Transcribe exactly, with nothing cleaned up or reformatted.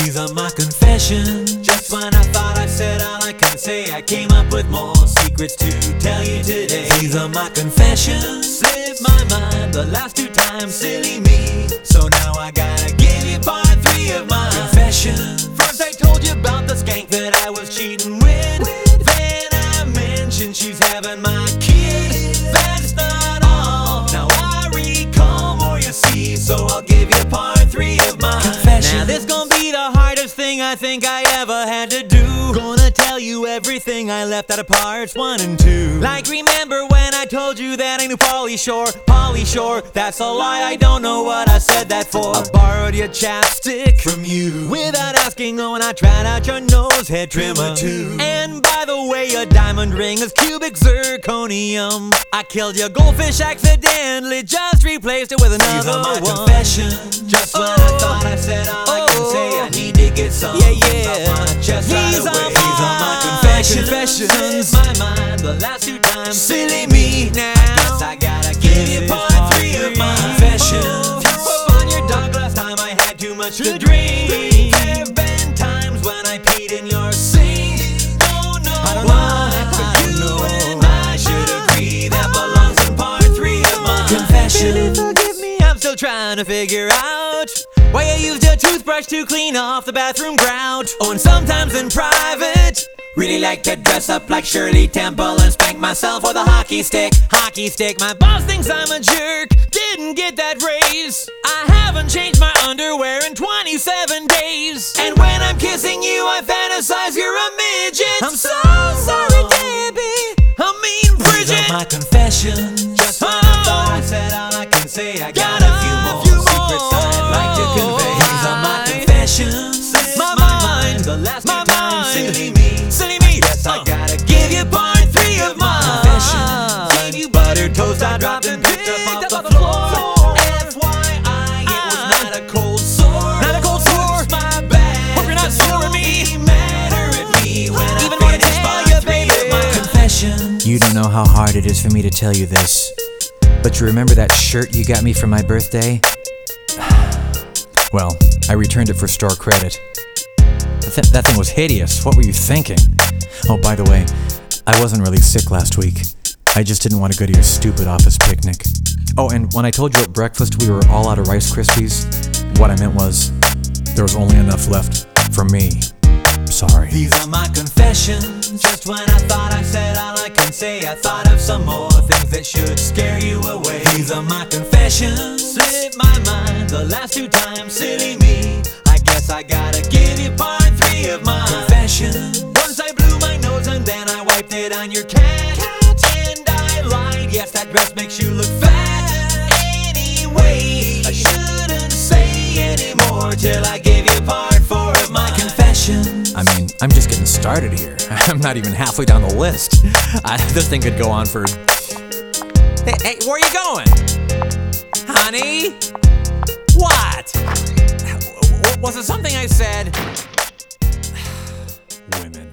These are my confessions. Just when I thought I said all I can say, I came up with more secrets to tell you today. These are my confessions. Slipped my mind the last two times, silly me. So now I gotta give you part three of my confessions. First I told you about the skank that I was cheating with. Then I mentioned she's having my kid. That's not all. Now I recall more, you see. So I'll give you part three of my confessions. Now this gonna be the hardest thing I think I ever had to do. Gonna tell you everything I left out of parts one and two. Like remember when I told you that I knew Pauly Shore? Pauly Shore, that's a lie, I don't know what I said that for. I borrowed your chapstick from you without asking, oh, and I tried out your nose hair trimmer too. And by the way, your diamond ring is cubic zirconium. I killed your goldfish accidentally, just replaced it with another These are my one. confessions. Just when oh. I thought I said all I can say, I need to get some yeah, yeah. off my chest right These away. Are These are my confessions. confessions. My mind the last two times, silly me. Now I guess I gotta give you part three of my confessions. Up on your dog last time I had too much to drink. There've been times when I peed in your sink. Don't know I don't why, know, but you know. and I should agree that belongs in part three of my confessions. Really forgive me, I'm still trying to figure out why you used a toothbrush to clean off the bathroom grout. Oh, and sometimes in private, really like to dress up like Shirley Temple and spank myself with a hockey stick. Hockey stick, my boss thinks I'm a jerk. Didn't get that raise. I haven't changed my underwear in twenty-seven days. And when I'm kissing you, I fantasize you're a midget. I'm so sorry, Debbie. I mean, Bridget. These are my confessions. Just when oh. I thought I said all I can say, I got, got a few more few secrets more. I'd like to convey. These are my confessions. Slipped my, my mind the last my two times, silly me. Silly me. I guess uh. I gotta give you part three of my confessions. Gave you buttered toast I dropped and picked up off the, the floor. F Y I, it was not a cold sore. Not a cold sore. It's my bad. Hope you're not sore at me. Matter at me when Even I finish part three of my confessions. You don't know how hard it is for me to tell you this, but you remember that shirt you got me for my birthday? Well, I returned it for store credit. That, th that thing was hideous. What were you thinking? Oh, by the way, I wasn't really sick last week. I just didn't want to go to your stupid office picnic. Oh, and when I told you at breakfast we were all out of Rice Krispies, what I meant was, there was only enough left for me. Sorry. These are my confessions. Just when I thought I said all I can say, I thought of some more things that should scare you away. These are my confessions. Slipped my mind the last two times, silly me. I guess I gotta give you part three of my confessions. Once I blew my nose and then I wiped it on your cat. And I lied, yes, that dress makes you look fat. Anyway, I shouldn't say anymore till I give you part four of my confessions. I mean, I'm just getting started here. I'm not even halfway down the list. I, this thing could go on for... Hey, hey, where are you going? Honey? What? Was it something I said? Women.